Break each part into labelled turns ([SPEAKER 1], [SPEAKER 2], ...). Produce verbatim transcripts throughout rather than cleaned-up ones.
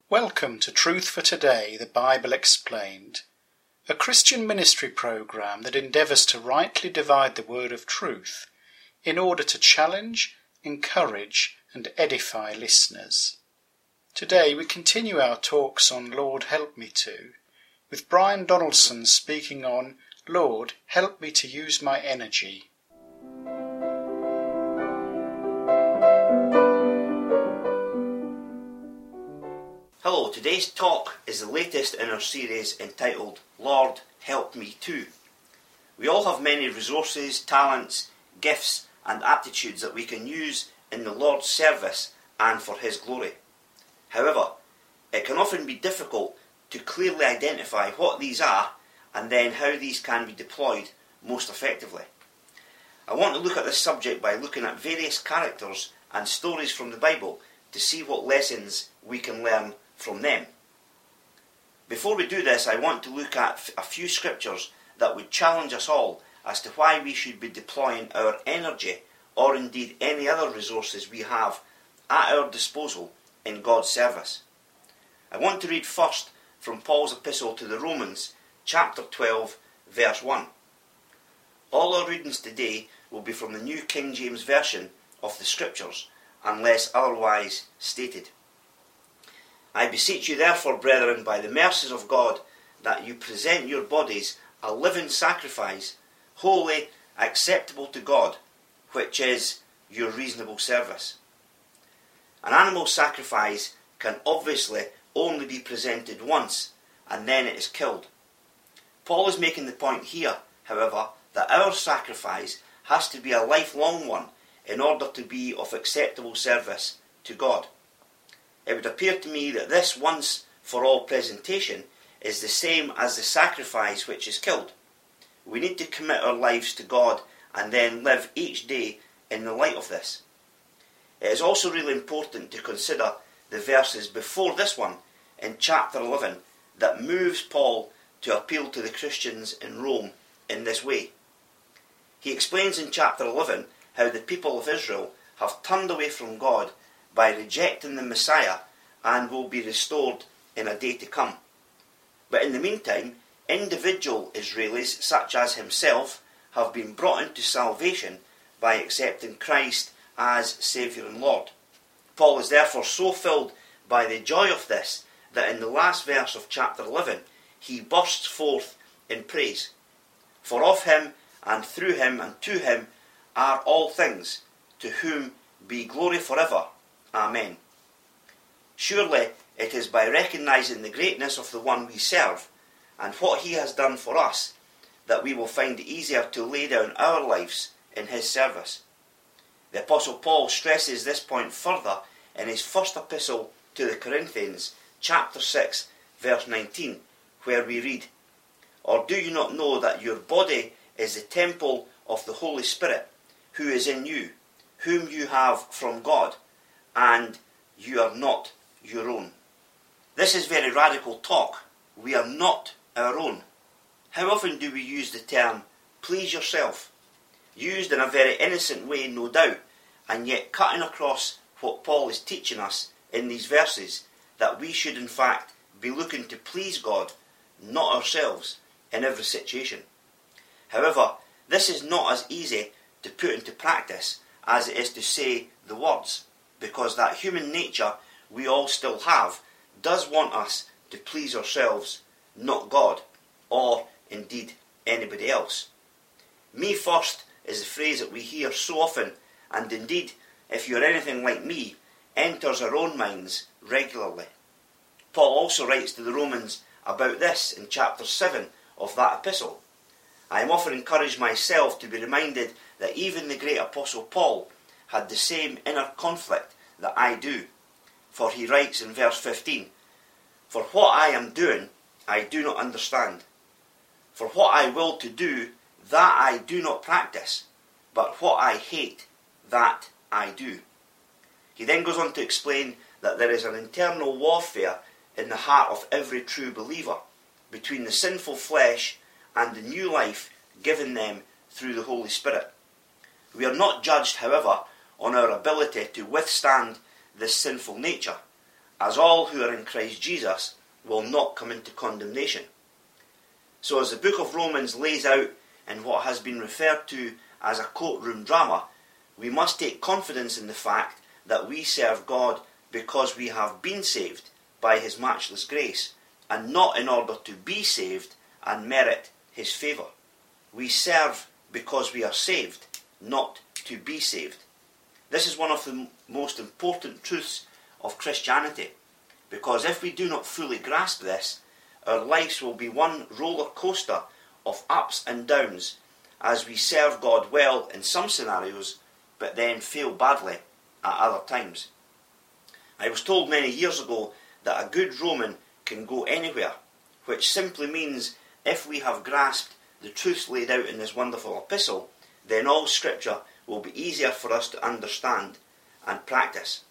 [SPEAKER 1] Welcome to Truth for Today, the Bible Explained, a Christian ministry program that endeavours to rightly divide the word of truth in order to challenge, encourage and edify listeners. Today we continue our talks on Lord Help Me To, with Brian Donaldson speaking on Lord Help Me To Use My Energy.
[SPEAKER 2] Hello, today's talk is the latest in our series entitled Lord Help Me To. We all have many resources, talents, gifts and aptitudes that we can use in the Lord's service and for His glory. However, it can often be difficult to clearly identify what these are and then how these can be deployed most effectively. I want to look at this subject by looking at various characters and stories from the Bible to see what lessons we can learn from them. Before we do this, I want to look at a few scriptures that would challenge us all as to why we should be deploying our energy or indeed any other resources we have at our disposal in God's service. I want to read first from Paul's epistle to the Romans, chapter twelve, verse one. All our readings today will be from the New King James Version of the Scriptures, unless otherwise stated. I beseech you therefore, brethren, by the mercies of God, that you present your bodies a living sacrifice, holy, acceptable to God, which is your reasonable service. An animal sacrifice can obviously only be presented once, and then it is killed. Paul is making the point here, however, that our sacrifice has to be a lifelong one in order to be of acceptable service to God. It would appear to me that this once-for-all presentation is the same as the sacrifice which is killed. We need to commit our lives to God and then live each day in the light of this. It is also really important to consider the verses before this one in chapter eleven that moves Paul to appeal to the Christians in Rome in this way. He explains in chapter eleven how the people of Israel have turned away from God by rejecting the Messiah and will be restored in a day to come. But in the meantime, individual Israelis such as himself have been brought into salvation by accepting Christ as Saviour and Lord. Paul is therefore so filled by the joy of this that in the last verse of chapter eleven he bursts forth in praise. For of him and through him and to him are all things, to whom be glory forever. Amen. Surely it is by recognising the greatness of the one we serve and what he has done for us that we will find it easier to lay down our lives in his service. The Apostle Paul stresses this point further in his first epistle to the Corinthians, chapter six, verse nineteen, where we read, Or do you not know that your body is the temple of the Holy Spirit, who is in you, whom you have from God, and you are not your own? This is very radical talk. We are not our own. How often do we use the term, please yourself? Used in a very innocent way, no doubt, and yet cutting across what Paul is teaching us in these verses, that we should in fact be looking to please God, not ourselves, in every situation. However, this is not as easy to put into practice as it is to say the words, because that human nature we all still have does want us to please ourselves, not God, or indeed anybody else. Me first is the phrase that we hear so often, and indeed, if you're anything like me, enters our own minds regularly. Paul also writes to the Romans about this in chapter seven of that epistle. I am often encouraged myself to be reminded that even the great Apostle Paul had the same inner conflict that I do. For he writes in verse fifteen, For what I am doing, I do not understand. For what I will to do, that I do not practice. But what I hate, that I do. He then goes on to explain that there is an internal warfare in the heart of every true believer between the sinful flesh and the new life given them through the Holy Spirit. We are not judged, however, on our ability to withstand this sinful nature, as all who are in Christ Jesus will not come into condemnation. So as the book of Romans lays out in what has been referred to as a courtroom drama, we must take confidence in the fact that we serve God because we have been saved by his matchless grace, and not in order to be saved and merit his favour. We serve because we are saved, not to be saved. This is one of the most important truths of Christianity, because if we do not fully grasp this, our lives will be one roller coaster of ups and downs as we serve God well in some scenarios, but then fail badly at other times. I was told many years ago that a good Roman can go anywhere, which simply means if we have grasped the truths laid out in this wonderful epistle, then all Scripture will be easier for us to understand and practice.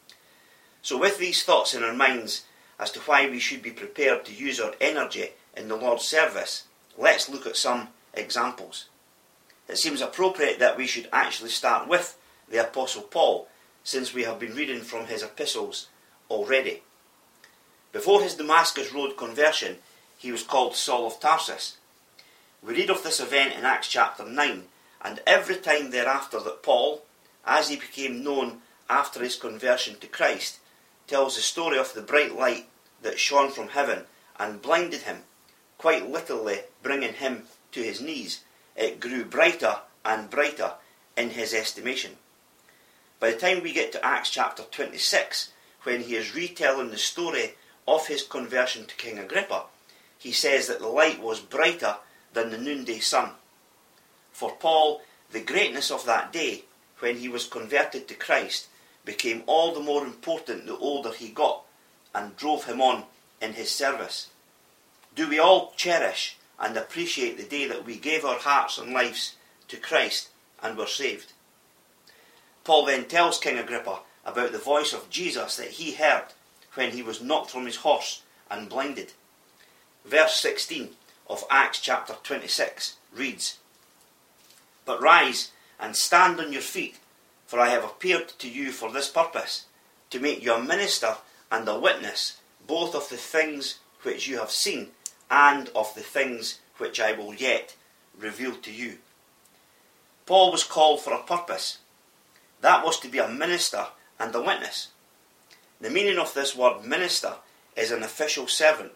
[SPEAKER 2] So with these thoughts in our minds as to why we should be prepared to use our energy in the Lord's service, let's look at some examples. It seems appropriate that we should actually start with the Apostle Paul, since we have been reading from his epistles already. Before his Damascus Road conversion, he was called Saul of Tarsus. We read of this event in Acts chapter nine, and every time thereafter that Paul, as he became known after his conversion to Christ, tells the story of the bright light that shone from heaven and blinded him, quite literally bringing him to his knees, it grew brighter and brighter in his estimation. By the time we get to Acts chapter twenty-six, when he is retelling the story of his conversion to King Agrippa, he says that the light was brighter than the noonday sun. For Paul, the greatness of that day, when he was converted to Christ, became all the more important the older he got, and drove him on in his service. Do we all cherish and appreciate the day that we gave our hearts and lives to Christ and were saved? Paul then tells King Agrippa about the voice of Jesus that he heard when he was knocked from his horse and blinded. Verse sixteen of Acts chapter twenty-six reads, "But rise and stand on your feet, for I have appeared to you for this purpose, to make you a minister and a witness, both of the things which you have seen and of the things which I will yet reveal to you." Paul was called for a purpose. That was to be a minister and a witness. The meaning of this word minister is an official servant.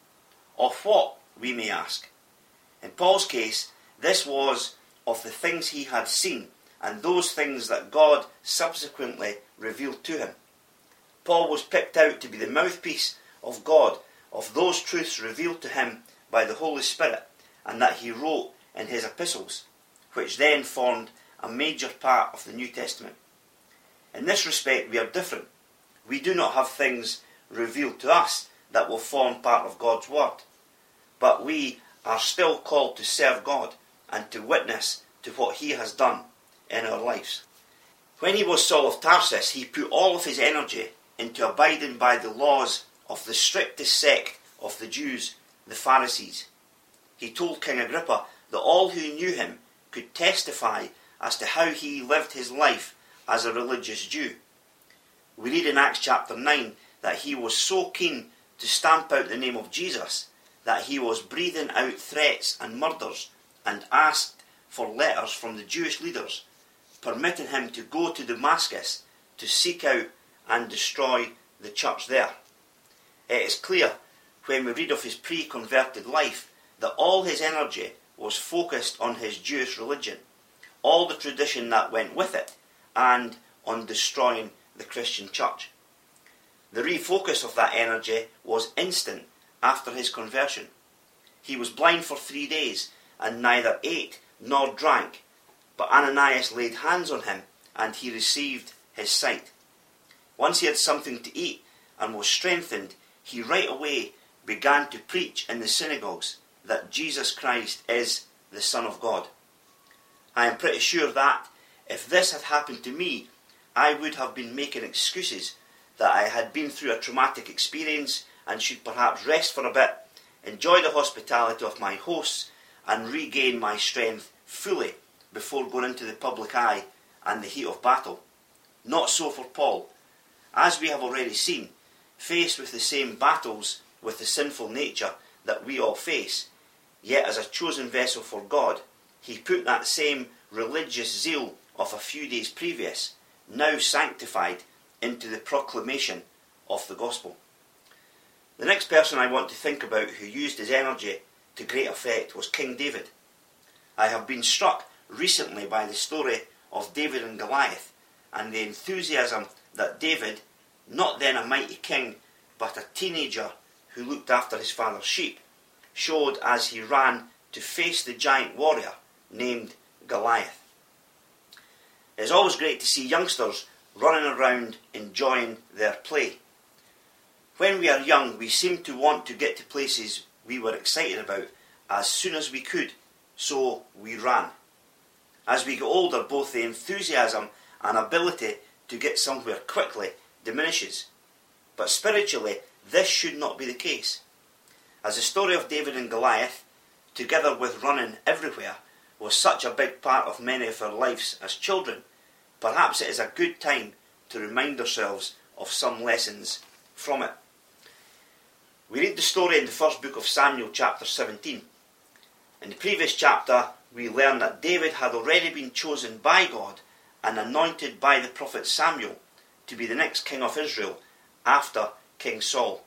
[SPEAKER 2] Of what, we may ask? In Paul's case, this was of the things he had seen and those things that God subsequently revealed to him. Paul was picked out to be the mouthpiece of God of those truths revealed to him by the Holy Spirit and that he wrote in his epistles, which then formed a major part of the New Testament. In this respect, we are different. We do not have things revealed to us that will form part of God's Word, but we are still called to serve God and to witness to what he has done in our lives. When he was Saul of Tarsus, he put all of his energy into abiding by the laws of the strictest sect of the Jews, the Pharisees. He told King Agrippa that all who knew him could testify as to how he lived his life as a religious Jew. We read in Acts chapter nine that he was so keen to stamp out the name of Jesus that he was breathing out threats and murders and asked for letters from the Jewish leaders, permitting him to go to Damascus to seek out and destroy the church there. It is clear when we read of his pre-converted life that all his energy was focused on his Jewish religion, all the tradition that went with it, and on destroying the Christian church. The refocus of that energy was instant after his conversion. He was blind for three days and neither ate nor drank, but Ananias laid hands on him and he received his sight. Once he had something to eat and was strengthened, he right away began to preach in the synagogues that Jesus Christ is the Son of God. I am pretty sure that if this had happened to me, I would have been making excuses that I had been through a traumatic experience and should perhaps rest for a bit, enjoy the hospitality of my hosts, and regain my strength fully before going into the public eye and the heat of battle. Not so for Paul. As we have already seen, faced with the same battles with the sinful nature that we all face, yet as a chosen vessel for God, he put that same religious zeal of a few days previous, now sanctified, into the proclamation of the gospel. The next person I want to think about who used his energy to great effect was King David. I have been struck recently by the story of David and Goliath, and the enthusiasm that David, not then a mighty king, but a teenager who looked after his father's sheep, showed as he ran to face the giant warrior named Goliath. It is always great to see youngsters running around enjoying their play. When we are young, we seem to want to get to places we were excited about as soon as we could, so we ran. As we get older, both the enthusiasm and ability to get somewhere quickly diminishes. But spiritually, this should not be the case. As the story of David and Goliath, together with running everywhere, was such a big part of many of our lives as children, perhaps it is a good time to remind ourselves of some lessons from it. We read the story in the first book of Samuel, chapter seventeen. In the previous chapter, we learn that David had already been chosen by God and anointed by the prophet Samuel to be the next king of Israel after King Saul.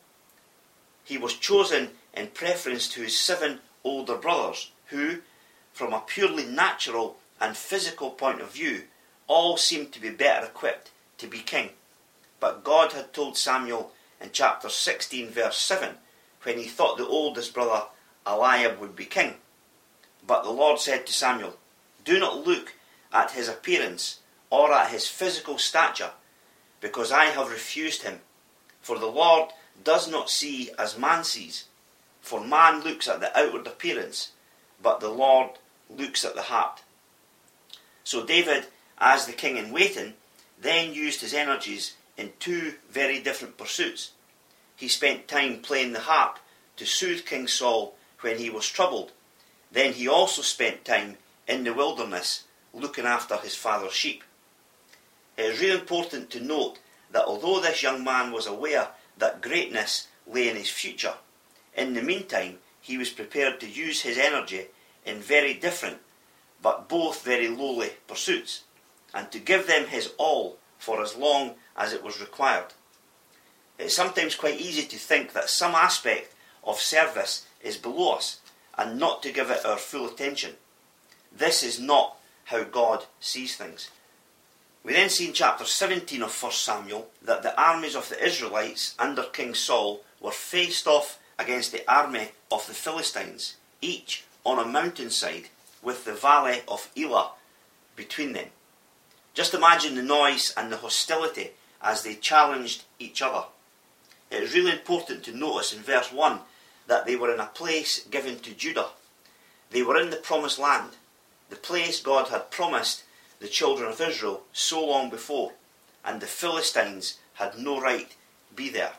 [SPEAKER 2] He was chosen in preference to his seven older brothers who, from a purely natural and physical point of view, all seemed to be better equipped to be king. But God had told Samuel in chapter sixteen verse seven, when he thought the oldest brother Eliab would be king. But the Lord said to Samuel, "Do not look at his appearance or at his physical stature, because I have refused him. For the Lord does not see as man sees. For man looks at the outward appearance, but the Lord looks at the heart." So David, as the king in waiting, then used his energies in two very different pursuits. He spent time playing the harp to soothe King Saul when he was troubled. Then he also spent time in the wilderness looking after his father's sheep. It is really important to note that although this young man was aware that greatness lay in his future, in the meantime he was prepared to use his energy in very different but both very lowly pursuits, and to give them his all for as long as it was required. It is sometimes quite easy to think that some aspect of service is below us and not to give it our full attention. This is not how God sees things. We then see in chapter seventeen of First Samuel that the armies of the Israelites under King Saul were faced off against the army of the Philistines, each on a mountainside with the valley of Elah between them. Just imagine the noise and the hostility as they challenged each other. It is really important to notice in verse one that they were in a place given to Judah. They were in the promised land, the place God had promised the children of Israel so long before, and the Philistines had no right to be there.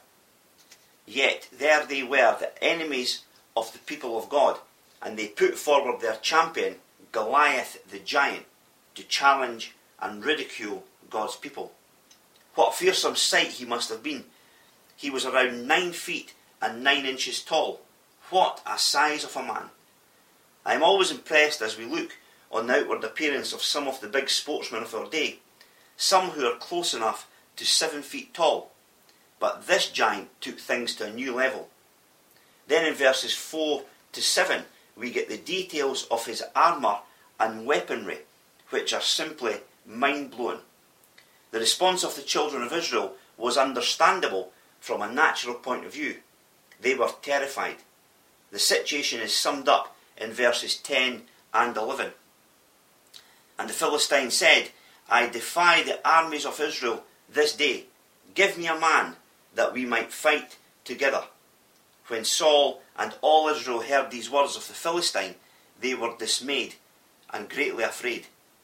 [SPEAKER 2] Yet there they were, the enemies of the people of God, and they put forward their champion, Goliath the giant, to challenge and ridicule God's people. What a fearsome sight he must have been. He was around nine feet and nine inches tall. What a size of a man. I am always impressed as we look on the outward appearance of some of the big sportsmen of our day, some who are close enough to seven feet tall. But this giant took things to a new level. Then in verses four to seven, we get the details of his armour and weaponry, which are simply mind-blowing. The response of the children of Israel was understandable from a natural point of view. They were terrified. The situation is summed up in verses ten and eleven. And the Philistine said, "I defy the armies of Israel this day. Give me a man that we might fight together." When Saul and all Israel heard these words of the Philistine, they were dismayed and greatly afraid.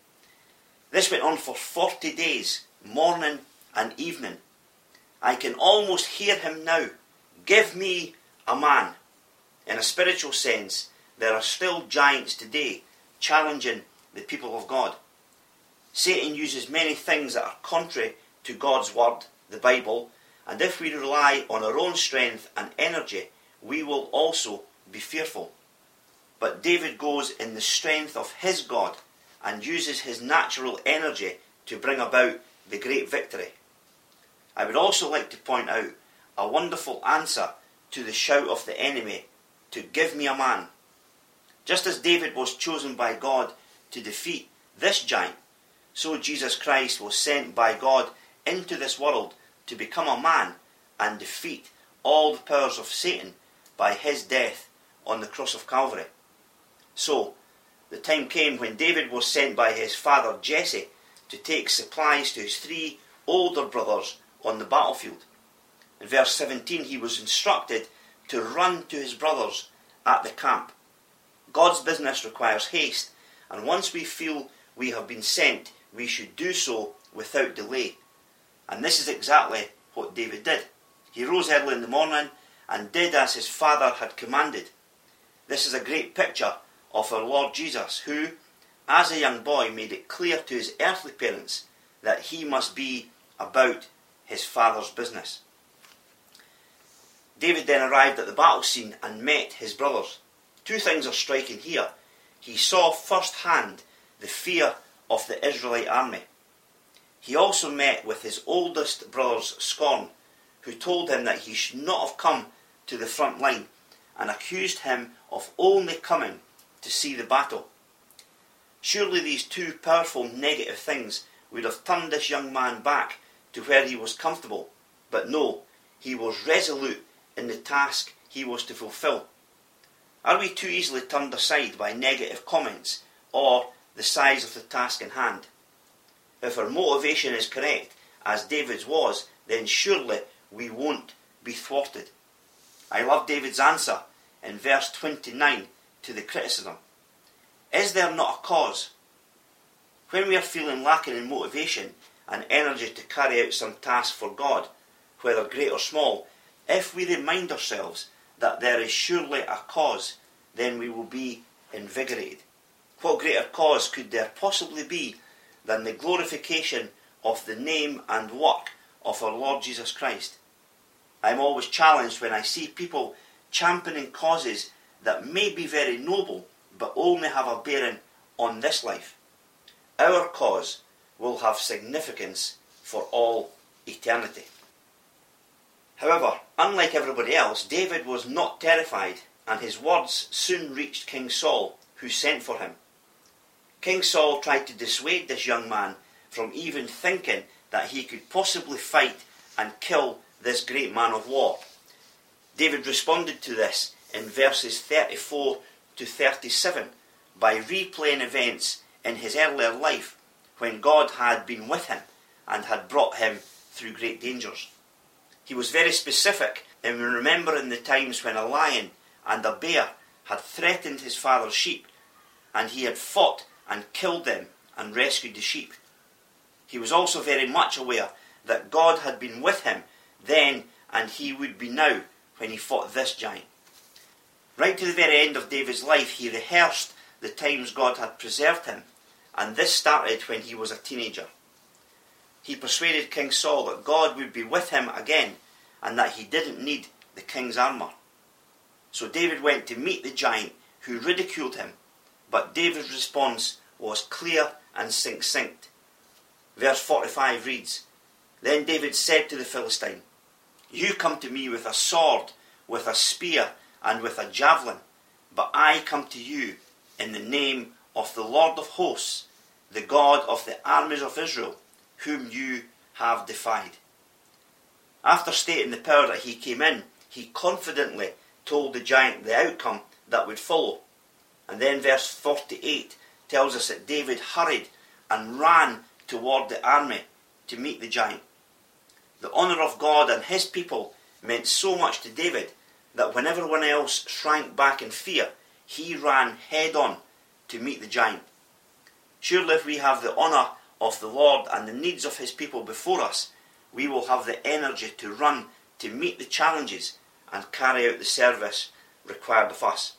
[SPEAKER 2] This went on for forty days, morning and evening. I can almost hear him now. Give me a man. In a spiritual sense, there are still giants today challenging the people of God. Satan uses many things that are contrary to God's word, the Bible, and if we rely on our own strength and energy, we will also be fearful. But David goes in the strength of his God and uses his natural energy to bring about the great victory. I would also like to point out a wonderful answer to the shout of the enemy to give me a man. Just as David was chosen by God to defeat this giant, so Jesus Christ was sent by God into this world to become a man and defeat all the powers of Satan by his death on the cross of Calvary. So, the time came when David was sent by his father Jesse to take supplies to his three older brothers on the battlefield. In verse seventeen, he was instructed to run to his brothers at the camp. God's business requires haste, and once we feel we have been sent, we should do so without delay. And this is exactly what David did. He rose early in the morning and did as his father had commanded. This is a great picture of our Lord Jesus, who, as a young boy, made it clear to his earthly parents that he must be about his father's business. David then arrived at the battle scene and met his brothers. Two things are striking here. He saw firsthand the fear of the Israelite army. He also met with his oldest brother's scorn, who told him that he should not have come to the front line and accused him of only coming to see the battle. Surely these two powerful negative things would have turned this young man back to where he was comfortable. But no, he was resolute in the task he was to fulfill. Are we too easily turned aside by negative comments or the size of the task in hand? If our motivation is correct, as David's was, then surely we won't be thwarted. I love David's answer in verse twenty-nine to the criticism. Is there not a cause? When we are feeling lacking in motivation and energy to carry out some task for God, whether great or small, if we remind ourselves that there is surely a cause, then we will be invigorated. What greater cause could there possibly be than the glorification of the name and work of our Lord Jesus Christ? I am always challenged when I see people championing causes that may be very noble but only have a bearing on this life. Our cause will have significance for all eternity. However, unlike everybody else, David was not terrified, and his words soon reached King Saul, who sent for him. King Saul tried to dissuade this young man from even thinking that he could possibly fight and kill this great man of war. David responded to this in verses thirty-four to thirty-seven by replaying events in his earlier life when God had been with him and had brought him through great dangers. He was very specific in remembering the times when a lion and a bear had threatened his father's sheep, and he had fought and killed them and rescued the sheep. He was also very much aware that God had been with him then, and he would be now when he fought this giant. Right to the very end of David's life, he rehearsed the times God had preserved him, and this started when he was a teenager. He persuaded King Saul that God would be with him again, and that he didn't need the king's armour. So David went to meet the giant who ridiculed him, but David's response was clear and succinct. Verse forty-five reads, Then David said to the Philistine, You come to me with a sword, with a spear, and with a javelin, but I come to you in the name of the Lord of hosts, the God of the armies of Israel, whom you have defied. After stating the power that he came in, he confidently told the giant the outcome that would follow. And then verse forty-eight tells us that David hurried and ran toward the army to meet the giant. The honour of God and his people meant so much to David that when everyone else shrank back in fear, he ran head on to meet the giant. Surely if we have the honour of the Lord and the needs of his people before us, we will have the energy to run to meet the challenges and carry out the service required of us.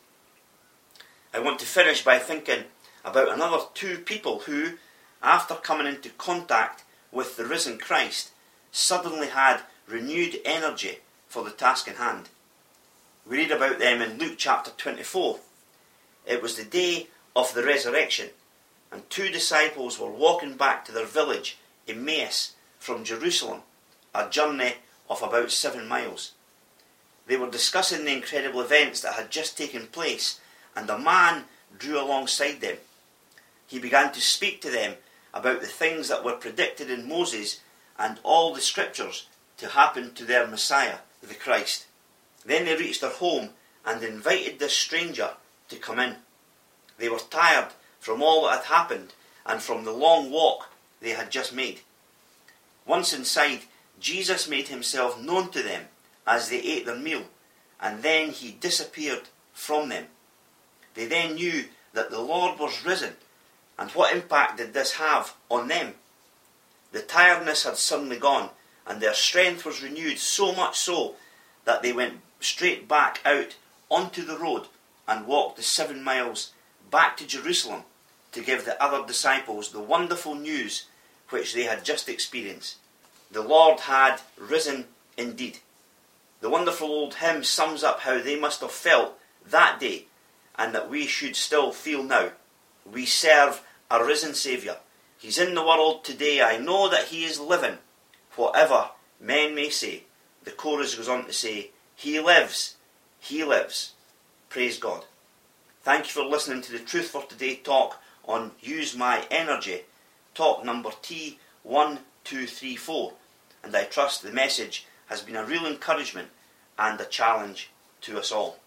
[SPEAKER 2] I want to finish by thinking about another two people who, after coming into contact with the risen Christ, suddenly had renewed energy for the task in hand. We read about them in Luke chapter twenty-four. It was the day of the resurrection, and two disciples were walking back to their village, Emmaus, from Jerusalem, a journey of about seven miles. They were discussing the incredible events that had just taken place, and a man drew alongside them. He began to speak to them about the things that were predicted in Moses and all the scriptures to happen to their Messiah, the Christ. Then they reached their home and invited this stranger to come in. They were tired from all that had happened and from the long walk they had just made. Once inside, Jesus made himself known to them as they ate their meal, and then he disappeared from them. They then knew that the Lord was risen, and what impact did this have on them? The tiredness had suddenly gone, and their strength was renewed, so much so that they went straight back out onto the road and walked the seven miles back to Jerusalem to give the other disciples the wonderful news which they had just experienced. The Lord had risen indeed. The wonderful old hymn sums up how they must have felt that day, and that we should still feel now. We serve a risen Saviour. He's in the world today. I know that he is living, whatever men may say. The chorus goes on to say, he lives, he lives. Praise God. Thank you for listening to the Truth for Today talk on Use My Energy, talk number T one two three four. And I trust the message has been a real encouragement and a challenge to us all.